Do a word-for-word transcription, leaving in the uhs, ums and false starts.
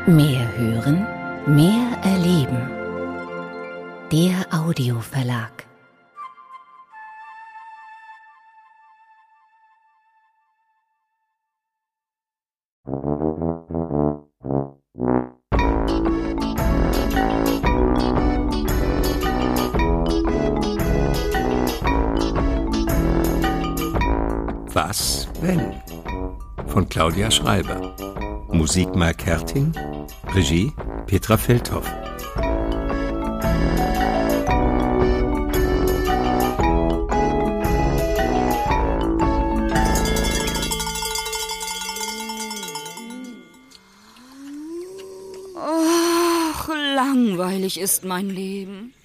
Mehr hören, mehr erleben. Der Audioverlag. Was, wenn? Von Claudia Schreiber. Musik Mark Herting. Regie Petra Feldhoff. Ach, langweilig ist mein Leben.